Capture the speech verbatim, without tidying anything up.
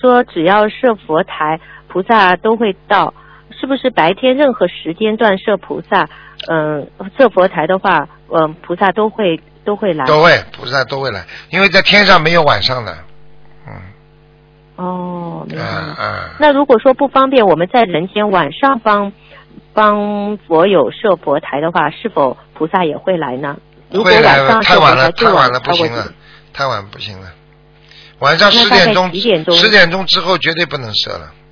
说只要设佛台，菩萨都会到，是不是白天任何时间段设菩萨，嗯、呃，设佛台的话，嗯、呃，菩萨都会都会来？ 都会，菩萨都会来，因为在天上没有晚上的。嗯。 哦，明白了。 啊啊。 那如果说不方便，我们在人间晚上帮帮佛友设佛台的话，是否菩萨也会来呢？如果晚上太晚了， 太晚了不行了，太晚不行了。晚上十点钟，十点钟之后绝对不能设了。